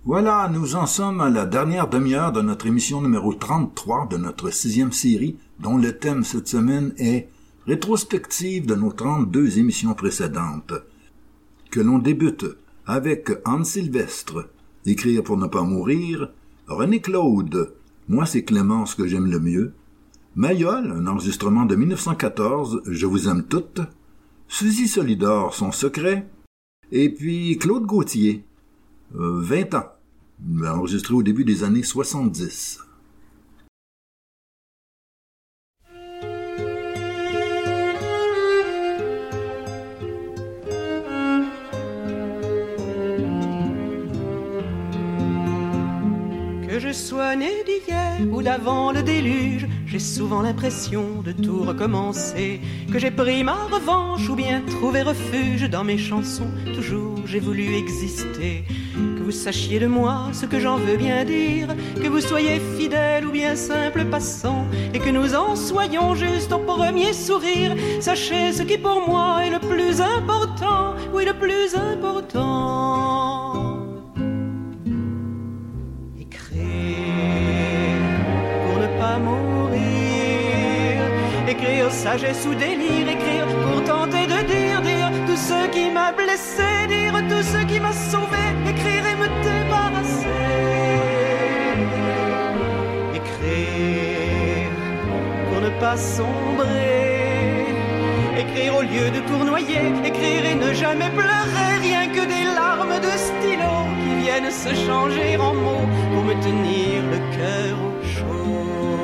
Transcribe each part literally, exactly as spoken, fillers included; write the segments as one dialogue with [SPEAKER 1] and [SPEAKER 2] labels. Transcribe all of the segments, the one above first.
[SPEAKER 1] Voilà, nous en sommes à la dernière demi-heure de notre émission numéro trente-trois de notre sixième série, dont le thème cette semaine est « Rétrospective de nos trente-deux émissions précédentes », que l'on débute avec Anne Sylvestre, « Écrire pour ne pas mourir », René Claude, « Moi c'est Clémence que j'aime le mieux », Mayol, un enregistrement de mille neuf cent quatorze, « Je vous aime toutes », Suzy Solidor, son secret, et puis Claude Gauthier, euh, vingt ans, enregistré au début des années soixante-dix.
[SPEAKER 2] Que je sois né d'hier ou d'avant le déluge, j'ai souvent l'impression de tout recommencer, que j'ai pris ma revanche ou bien trouvé refuge dans mes chansons. Toujours j'ai voulu exister, que vous sachiez de moi ce que j'en veux bien dire, que vous soyez fidèle ou bien simple passant, et que nous en soyons juste au premier sourire. Sachez ce qui pour moi est le plus important, oui le plus important. Écrire sagesse ou délire, écrire pour tenter de dire, dire tout ce qui m'a blessé, dire tout ce qui m'a sauvé, écrire et me débarrasser. Écrire pour ne pas sombrer, écrire au lieu de tournoyer, écrire et ne jamais pleurer, rien que des larmes de stylo qui viennent se changer en mots pour me tenir le cœur au chaud.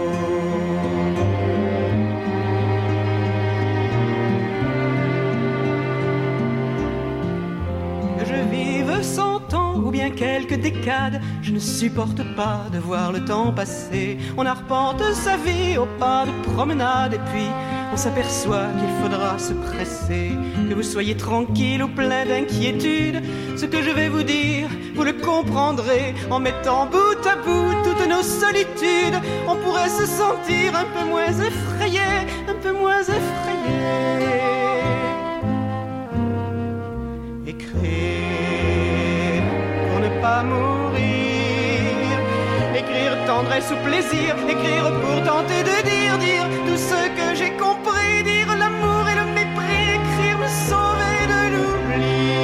[SPEAKER 2] Cent ans ou bien quelques décades, je ne supporte pas de voir le temps passer. On arpente sa vie au pas de promenade et puis on s'aperçoit qu'il faudra se presser. Que vous soyez tranquille ou plein d'inquiétude, ce que je vais vous dire, vous le comprendrez en mettant bout à bout toutes nos solitudes. On pourrait se sentir un peu moins effrayé, un peu moins effrayé. Écrire pour ne pas mourir, écrire tendresse ou plaisir, écrire pour tenter de dire, dire tout ce que j'ai compris, dire l'amour et le mépris, écrire me sauver de l'oubli.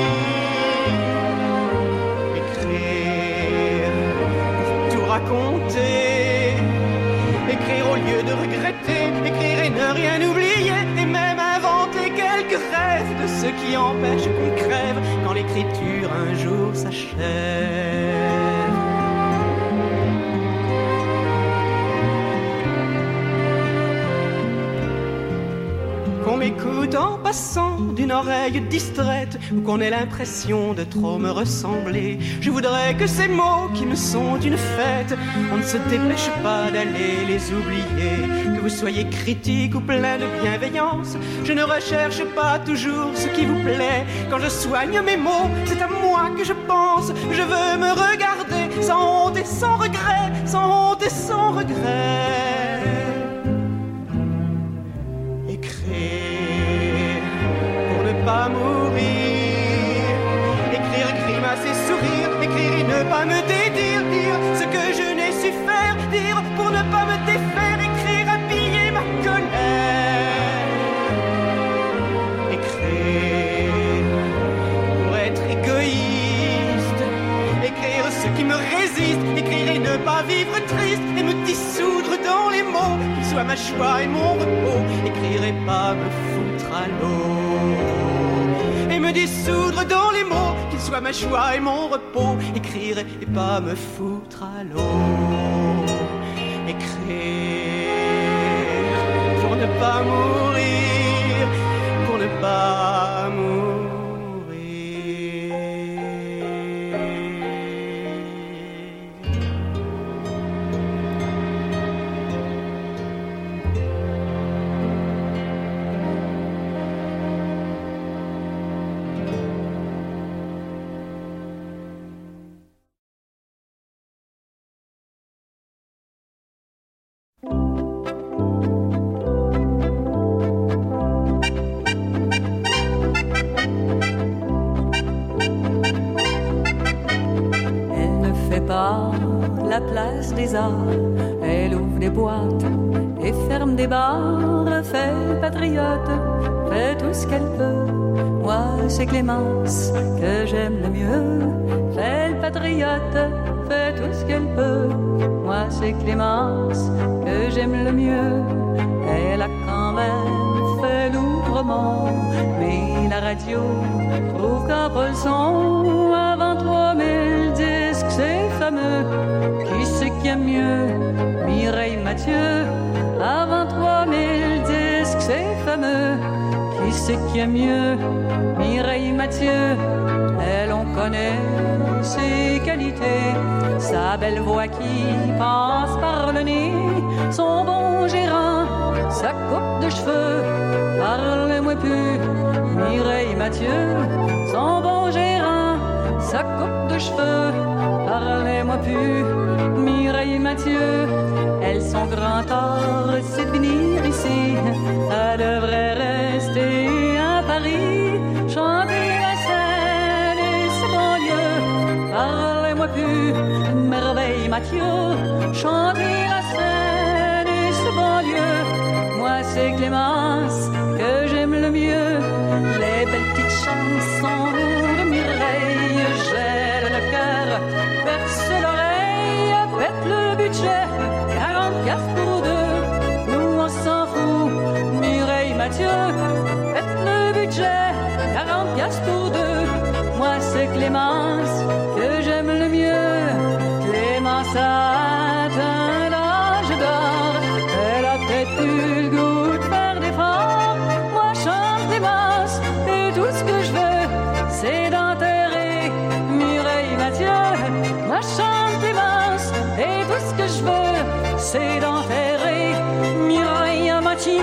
[SPEAKER 2] Écrire pour tout raconter, écrire au lieu de regretter, écrire et ne rien oublier, et même inventer quelques rêves de ce qui empêche qu'on crève quand l'écriture un jour s'achève. Qu'on m'écoute en passant d'une oreille distraite, ou qu'on ait l'impression de trop me ressembler, je voudrais que ces mots qui me sont une fête, on ne se dépêche pas d'aller les oublier. Que vous soyez critique ou plein de bienveillance, je ne recherche pas toujours ce qui vous plaît. Quand je soigne mes mots, c'est à moi que je pense. Je veux me regarder sans honte et sans regret, sans honte et sans regret. Écrire pour ne pas mourir, écrire, grimacer, sourire, écrire et ne pas me dédire, dire ce que je n'ai su faire, dire pour ne pas me défaire, écrire, habiller ma colère. Écrire pour être égoïste, écrire ce qui me résiste, écrire et ne pas vivre triste, et me dissoudre dans les mots, qu'ils soient ma joie et mon repos, écrire et pas me foutre à l'eau. Et me dissoudre dans les mots, qu'ils soient ma joie et mon repos, écrire et pas me foutre à l'eau. Écrire pour ne pas mourir, pour ne pas mourir.
[SPEAKER 3] pas la place des arts. Elle ouvre des boîtes et ferme des bars. Fait patriote, fait tout ce qu'elle peut. Moi, c'est Clémence que j'aime le mieux. Fait le patriote, fait tout ce qu'elle peut. Moi, c'est Clémence que j'aime le mieux. Elle a quand même fait l'outrement, mais la radio trouve qu'après le son, avant trois mille disques, c'est fameux. Qui c'est qui aime mieux? Mireille Mathieu. Avant trois mille disques, c'est fameux. Qui c'est qui aime mieux? Mireille Mathieu. Elle, on connaît ses qualités, sa belle voix qui passe par le nez, son bon gérant, sa coupe de cheveux. Parlez-moi plus, Mireille Mathieu. Son bon gérant, sa coupe de cheveux. Parlez-moi plus, Mireille Mathieu. Elle, son grand art, c'est de venir ici. Elle devrait rester à Paris, chanter la scène et ses banlieues. Parlez-moi plus, merveille Mathieu. Chanter la scène et ses banlieues. Moi, c'est Clémence que j'aime le mieux. Les belles petites chansons de Mireille gèlent le cœur, perce l'oreille, pète le budget. quarante piastres pour deux, nous on s'en fout. Mireille Mathieu, pète le budget. quarante piastres pour deux, moi c'est Clémence que j'aime le mieux. Clémence a atteint l'âge d'or. Elle a peut-être eu le goût de faire des efforts. Moi je chante Clémence et tout ce que je veux, c'est d'enterrer Mireille Mathieu. Moi je chante Clémence et tout ce que je veux, c'est d'enterrer Mireille Mathieu.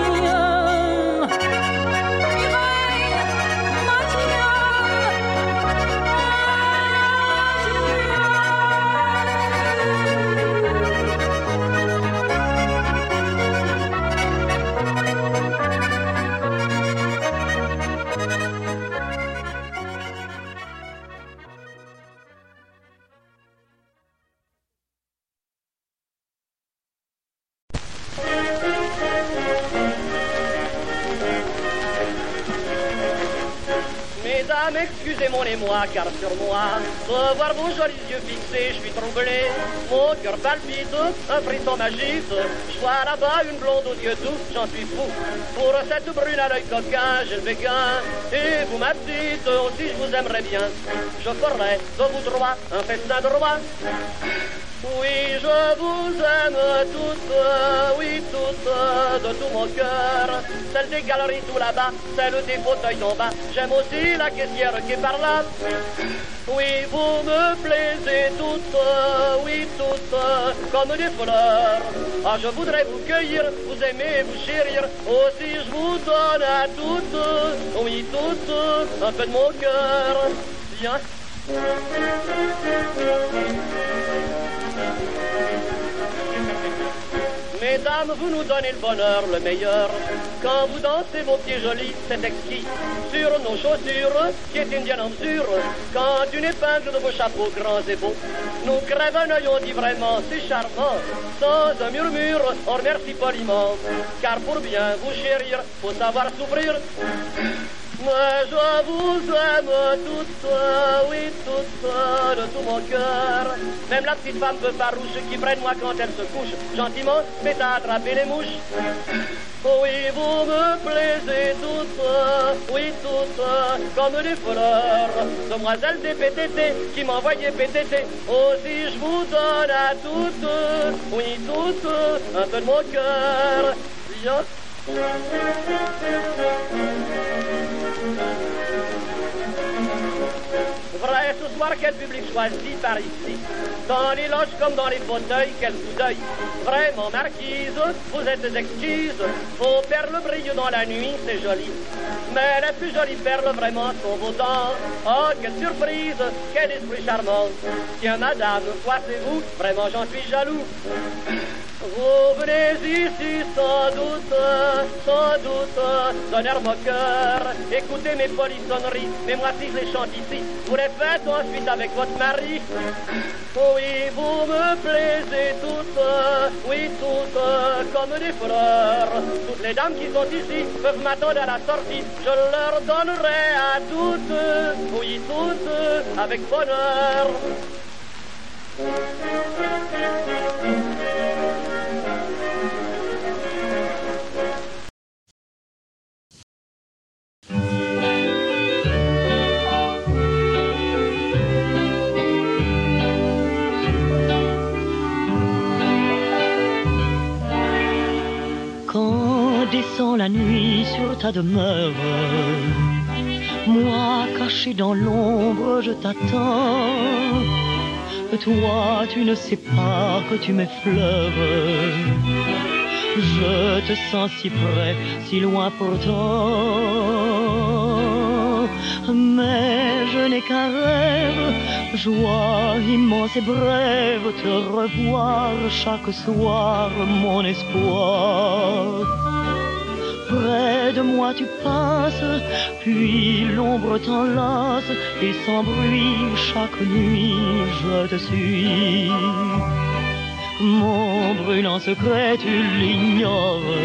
[SPEAKER 4] Excusez mon émoi, car sur moi, de voir vos jolis yeux fixés, je suis troublé. Mon cœur palpite, un frisson m'agite. Je vois là-bas une blonde aux yeux doux, j'en suis fou. Pour cette brune à l'œil coquin, j'ai le béguin. Et vous, ma petite, aussi je vous aimerais bien. Je ferai de vous trois un festin de roi. Oui, je vous aime toutes, oui, toutes, de tout mon cœur. Celle des galeries tout là-bas, celle des fauteuils d'en bas. J'aime aussi la caissière qui est par là. Oui, vous me plaisez toutes, oui, toutes, comme des fleurs. Ah, je voudrais vous cueillir, vous aimer, vous chérir. Aussi, je vous donne à toutes, oui, toutes, un peu de mon cœur. Viens. Mesdames, vous nous donnez le bonheur, le meilleur. Quand vous dansez vos pieds jolis, c'est exquis. Sur nos chaussures, qui est indienne en mesure. Quand une épingle de vos chapeaux grands et beaux nous crève un œil, on dit vraiment, c'est charmant. Sans un murmure, on remercie poliment. Car pour bien vous chérir, faut savoir s'ouvrir. Mais je vous aime toutes, oui, toutes, de tout mon cœur. Même la petite femme peu farouche qui près de moi quand elle se couche, gentiment, fait attraper les mouches. Oui, vous me plaisez toutes, oui, toutes, comme des fleurs. Demoiselle des P T T qui m'envoyait P T T. Aussi je vous donne à toutes, oui, toutes, un peu de mon cœur. Viens. Vrai, ce soir, quel public choisi par ici. Dans les loges comme dans les fauteuils, quel coup d'œil. Vraiment, marquise, vous êtes exquise. Vos perles brillent dans la nuit, c'est joli. Mais les plus jolies perles, vraiment, sont vos dents. Oh, quelle surprise, quel esprit charmant. Tiens, madame, quoi c'est vous, vraiment, j'en suis jaloux. Vous venez ici sans doute, sans doute, donner mon cœur. Écoutez mes polissonneries, mais moi si je les chante ici, vous les les fêtes ensuite avec votre mari. Oui, vous me plaisez toutes, oui, toutes comme des fleurs. Toutes les dames qui sont ici peuvent m'attendre à la sortie. Je leur donnerai à toutes, oui, toutes, avec bonheur.
[SPEAKER 2] Quand descend la nuit sur ta demeure, moi caché dans l'ombre je t'attends. Toi tu ne sais pas que tu m'effleures, je te sens si près, si loin pourtant. Mais je n'ai qu'un rêve, joie immense et brève, te revoir chaque soir, mon espoir. Près de moi tu passes, puis l'ombre t'enlace, et sans bruit chaque nuit je te suis. Mon brûlant secret tu l'ignores,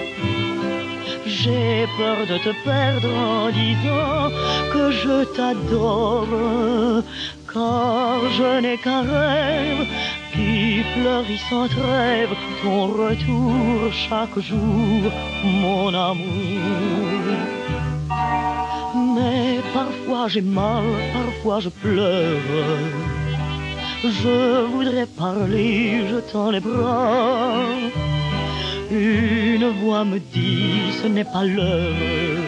[SPEAKER 2] j'ai peur de te perdre en disant que je t'adore, car je n'ai qu'un rêve qui fleurit sans trêve, ton retour chaque jour, mon amour. Mais parfois j'ai mal, parfois je pleure, je voudrais parler, je tends les bras. Une voix me dit ce n'est pas l'heure.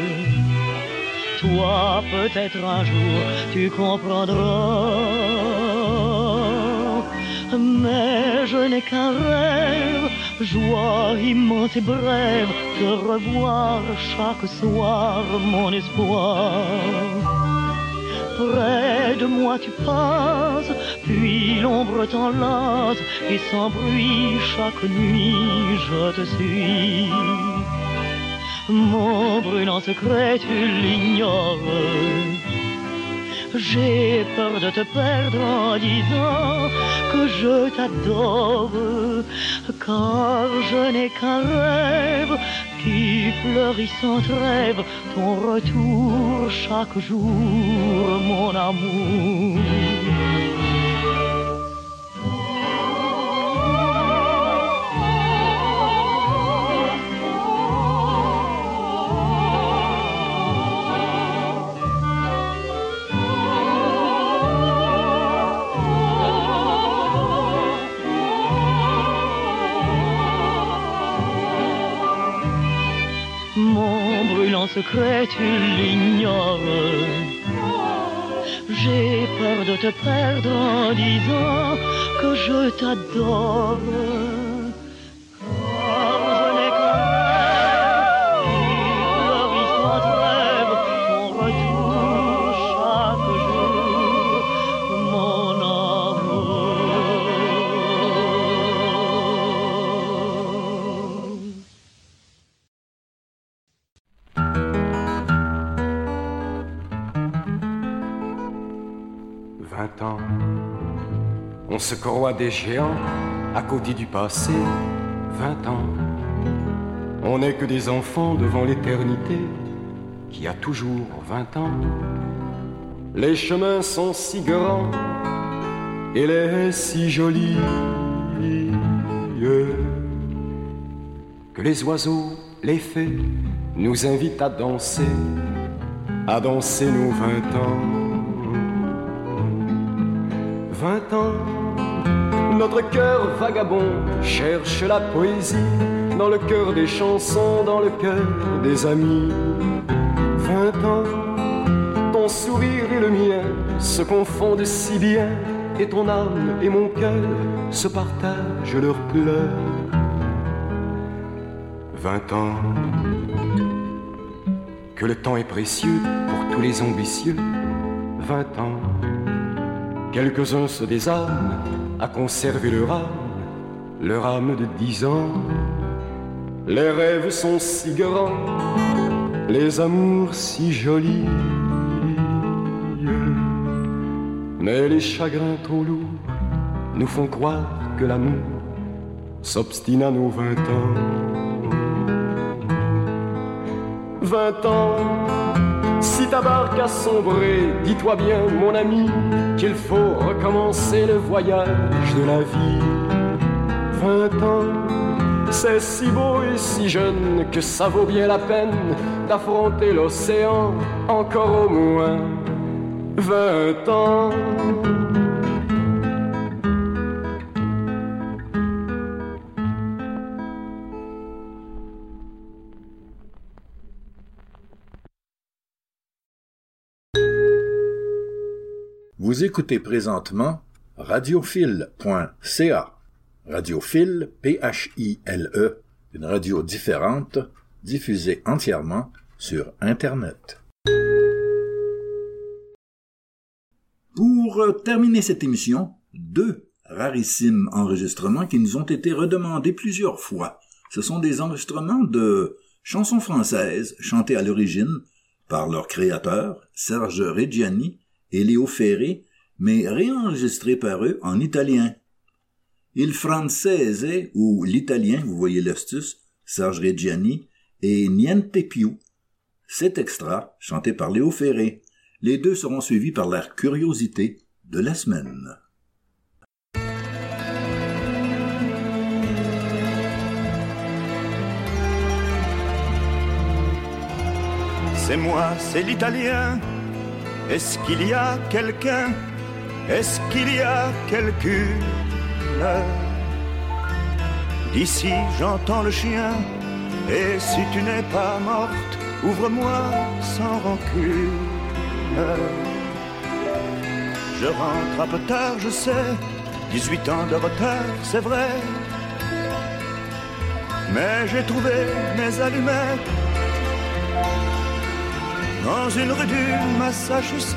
[SPEAKER 2] Toi peut-être un jour tu comprendras. Mais je n'ai qu'un rêve, joie immense et brève, te revoir chaque soir, mon espoir. Près de moi tu passes, puis l'ombre t'enlace, et sans bruit chaque nuit je te suis. Mon brûlant secret tu l'ignores, j'ai peur de te perdre en disant que je t'adore, car je n'ai qu'un rêve qui fleurit sans trêve, ton retour chaque jour, mon amour. Secret tu l'ignores, j'ai peur de te perdre en disant que je t'adore, car je n'ai qu'un rêve qui fleurit sans trêve, ton retour chaque jour, mon amour.
[SPEAKER 5] Vingt ans, on se croit des géants à côté du passé. Vingt ans, on n'est que des enfants devant l'éternité qui a toujours vingt ans. Les chemins sont si grands et les si jolis que les oiseaux, les fées nous invitent à danser, à danser nos vingt ans. Vingt ans, notre cœur vagabond cherche la poésie dans le cœur des chansons, dans le cœur des amis. Vingt ans, ton sourire et le mien se confondent si bien, et ton âme et mon cœur se partagent leurs pleurs. Vingt ans, que le temps est précieux pour tous les ambitieux. Vingt ans, quelques-uns se désarment à conserver leur âme, leur âme de dix ans. Les rêves sont si grands, les amours si jolis, Mais les chagrins trop lourds nous font croire que l'amour s'obstine à nos vingt ans. Vingt ans, si ta barque a sombré, dis-toi bien, mon ami, qu'il faut recommencer le voyage de la vie. Vingt ans, c'est si beau et si jeune que ça vaut bien la peine d'affronter l'océan encore au moins vingt ans.
[SPEAKER 1] Vous écoutez présentement radiophile point c a. Radiophile, P H I L E, une radio différente, diffusée entièrement sur Internet. Pour terminer cette émission, deux rarissimes enregistrements qui nous ont été redemandés plusieurs fois. Ce sont des enregistrements de chansons françaises chantées à l'origine par leurs créateurs, Serge Reggiani et Léo Ferré, mais réenregistrées par eux en italien. Il francese, ou l'italien, vous voyez l'astuce, Serge Reggiani, et Niente più. Cet extra, chanté par Léo Ferré. Les deux seront suivis par la curiosité de la semaine.
[SPEAKER 6] C'est moi, c'est l'italien. Est-ce qu'il y a quelqu'un? Est-ce qu'il y a quelqu'une? D'ici j'entends le chien, et si tu n'es pas morte, ouvre-moi sans rancune. Je rentre un peu tard, je sais, dix-huit ans de retard, c'est vrai, mais j'ai trouvé mes allumettes dans une rue du Massachusetts.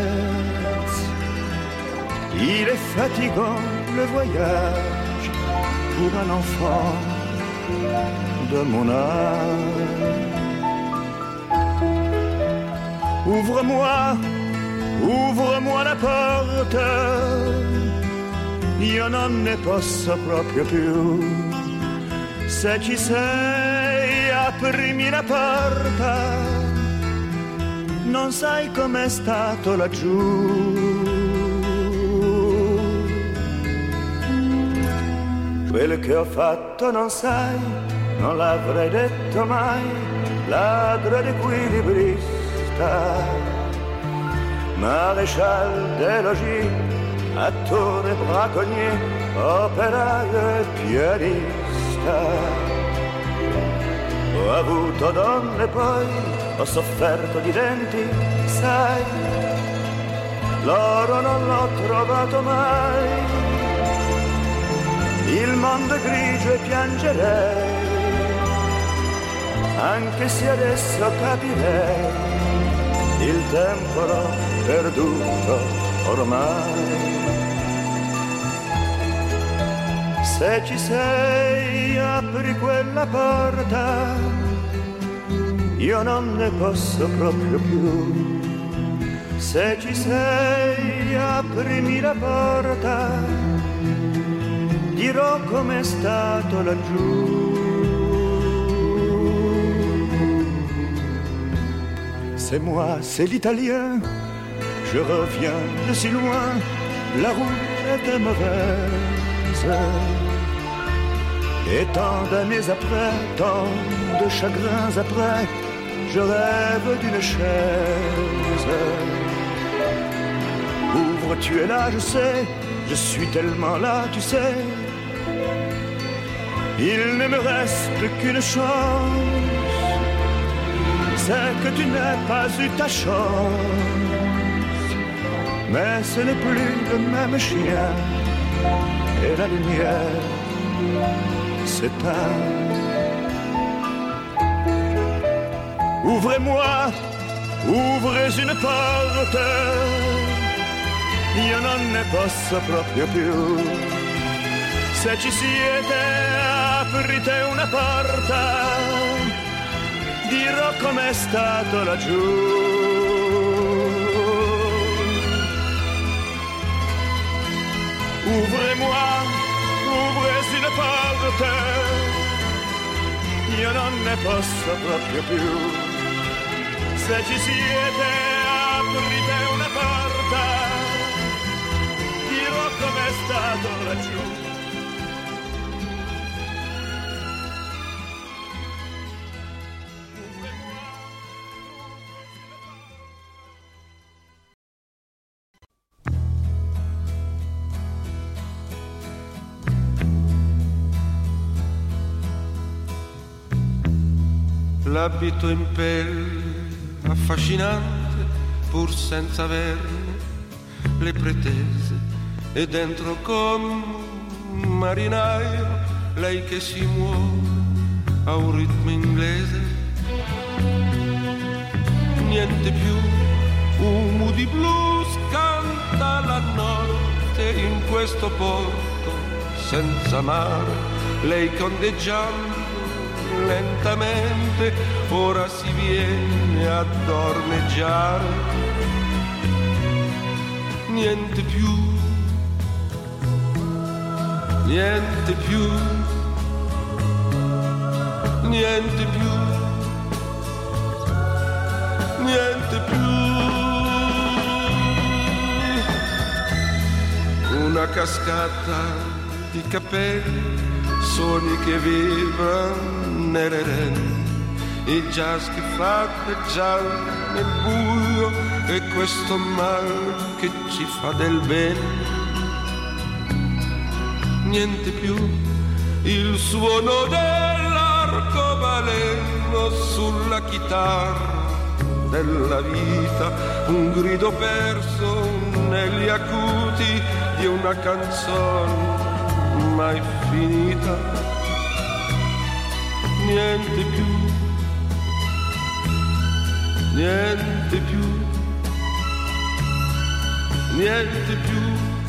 [SPEAKER 6] Il est fatigant le voyage pour un enfant de mon âge. Ouvre-moi, ouvre-moi la porte, io non ne posso proprio più. Se ci sei, aprimi la porta, non sai com'è stato laggiù. Quello che ho fatto non sai, non l'avrei detto mai, ladro d'equilibrista, maréchal des logis, attore braconnier, operaio e pianista. Ho avuto donne poi, ho sofferto di denti, sai, l'oro non l'ho trovato mai. Il mondo è grigio e piangerei, anche se adesso capirei, il tempo l'ho perduto ormai. Se ci sei, apri quella porta, io non ne posso proprio più. Se ci sei, aprimi la porta, dirò com'è stato laggiù. C'est moi, c'est l'italien, je reviens de si loin, la route était mauvaise. Et tant d'années après, tant de chagrins après, je rêve d'une chaise. Ouvre, tu es là, je sais, je suis tellement là, tu sais. Il ne me reste qu'une chance, c'est que tu n'aies pas eu ta chance. Mais ce n'est plus le même chien, et la lumière s'éteint. Ouvrez-moi, ouvrez une porte, io non ne posso proprio più. Se ci siete, aprite una porta, dirò com'è stato laggiù. Ouvrez-moi, ouvrez une porte, io non ne posso proprio più. Se ci siete, aprite una porta, dirò com'è stato laggiù.
[SPEAKER 7] L'abito in pelle, affascinante, pur senza averne le pretese, e dentro come un marinaio, lei che si muove a un ritmo inglese. Niente più, un Moody Blues canta la notte in questo porto senza mare, lei condeggiando lentamente, ora si viene a dormeggiare. Niente più, niente più, niente più, niente più. Una cascata di capelli, suoni che vibrano nelle reni, il jazz che fragleggia nel buio, e questo mare che ci fa del bene. Niente più, il suono dell'arcobaleno sulla chitarra della vita, un grido perso negli acuti di una canzone mai finita. Niente più, niente più, niente più,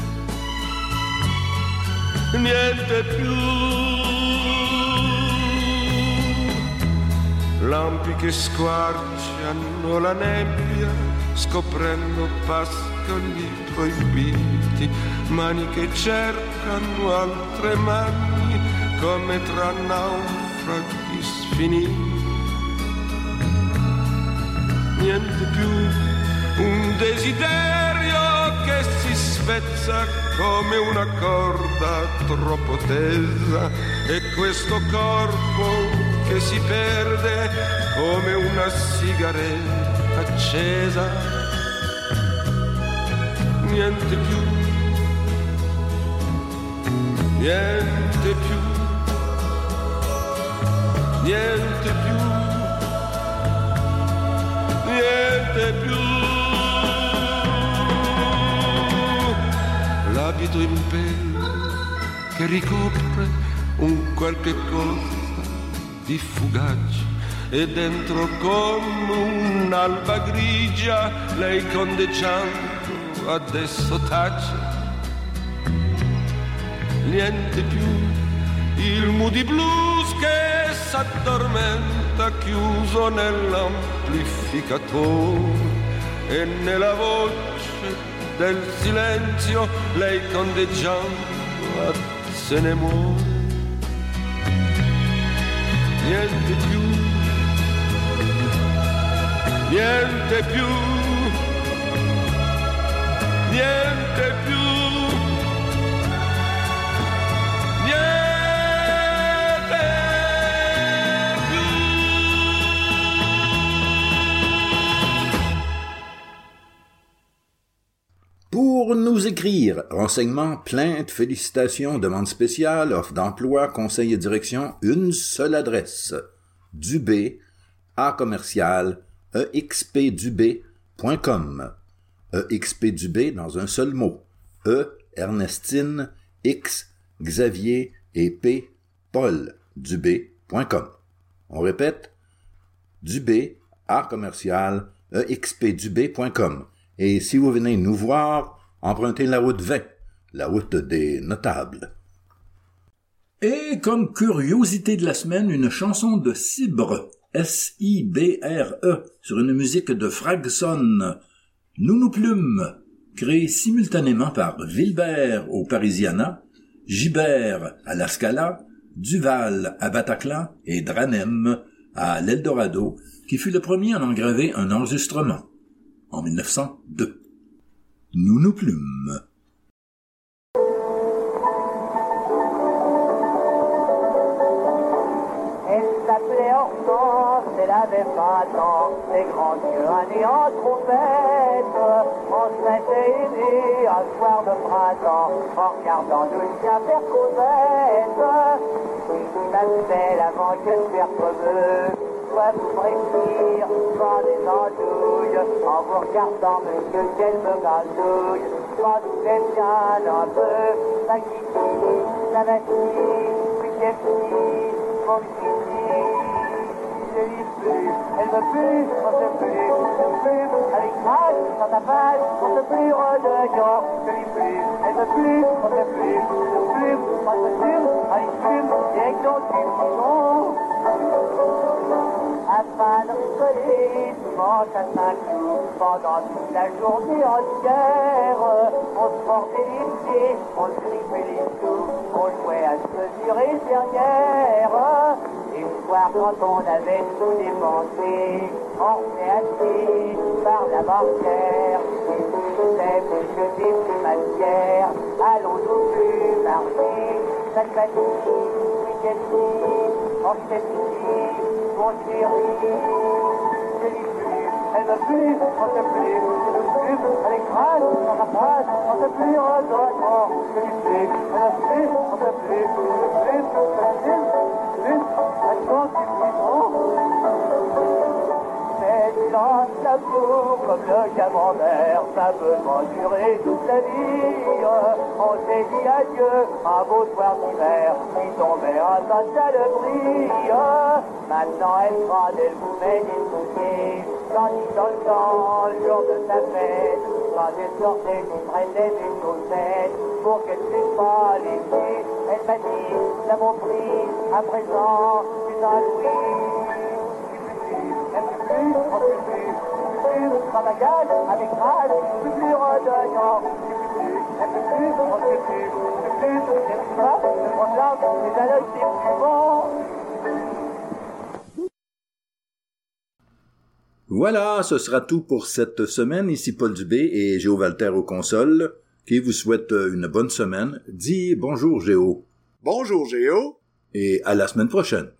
[SPEAKER 7] niente più. Lampi che squarciano la nebbia, scoprendo pascoli proibiti, mani che cercano altre mani come tra naufraghi sfiniti. Niente più, un desiderio che si spezza come una corda troppo tesa, e questo corpo che si perde come una sigaretta accesa. Niente più, niente più, niente più, niente più. L'abito in pelle che ricopre un qualche cosa di fugace, e dentro come un'alba grigia lei condeggiando adesso tace. Niente più, il Moody Blues che s'addormenta chiuso nell'amplificatore, e nella voce del silenzio lei condeggiando se ne muore. Niente più, niente più, niente più, niente più.
[SPEAKER 1] Pour nous écrire, renseignements, plaintes, félicitations, demandes spéciales, offres d'emploi, conseils et direction, une seule adresse. Dubé, A commercial, E X P Dubé point com. E X P Dubé dans un seul mot. E, Ernestine, X, Xavier et P, Paul, Dubé point com. On répète, Dubé, A commercial, E X P Dubé point com. Et si vous venez nous voir, empruntez la route vingt, la route des notables. Et comme curiosité de la semaine, une chanson de Cibre, S I B R E, sur une musique de Fragson, Nounou Plume, créé simultanément par Wilbert au Parisiana, Gibert à La Scala, Duval à Bataclan et Dranem à l'Eldorado, qui fut le premier à en graver un enregistrement, en mille neuf cent deux. Nounou Plume.
[SPEAKER 8] Elle avait vingt ans, les grands yeux un néant trompette. On s'était aimé un soir de printemps, en regardant deux chiens faire causette. Il m'appelle avant que je faire creveux, soit vous bréchir, soit des andouilles. En vous regardant, monsieur, qu'elle me gazouille. Quand vous êtes bien un peu, la kiki, la machine, puis qu'elle finit, mon kiki. Elle me pue, on se pue, on se pue, avec rage, sans ta page, on se pue, redonnant, je lui pue, elle me pue, on se pue, on se pue, on se pue, avec plume, direction du fond. Afin de rigoler, dimanche à cinq jours, pendant toute la journée entière, on se portait les pieds, on se grippait les sous, on jouait à se mesurer derrière. Et une fois quand on avait tout dépensé, on s'est assis par la banquière. Et c'était plus que des plus matières, allons-nous plus marcher, cette fatigue, week-end, on s'est fini, mon chéri, je l'ai plus, elle me pue, on se pue, je me pue, elle écrase, on rapproche, on se pue, redonnant, je l'ai plus, elle me pue, on se pue, je me pue, je me pue, mais dans l'amour comme le camembert, ça peut m'endurer toute la vie. On s'est dit adieu, un beau soir d'hiver, qui tombait un tas de bris. Maintenant elle prend des bouquets des bouquets, tandis dans le temps, le jour de sa fête, quand elle sortait, elle prenait mes chaussettes, pour qu'elle ne laisse pas les pieds. Elle m'a dit, ça mon prix, à présent, c'est un louis. Elle ne peut plus, on ne peut plus, on ne peut plus, travaillage, avec rage, plus plus redonnant. Elle ne peut plus, on ne peut plus, on ne peut plus, elle ne peut pas, le programme, c'est un autre type du bon.
[SPEAKER 1] Voilà, ce sera tout pour cette semaine. Ici Paul Dubé et Géo Walter aux consoles, qui vous souhaite une bonne semaine. Dis bonjour Géo.
[SPEAKER 9] Bonjour Géo.
[SPEAKER 1] Et à la semaine prochaine.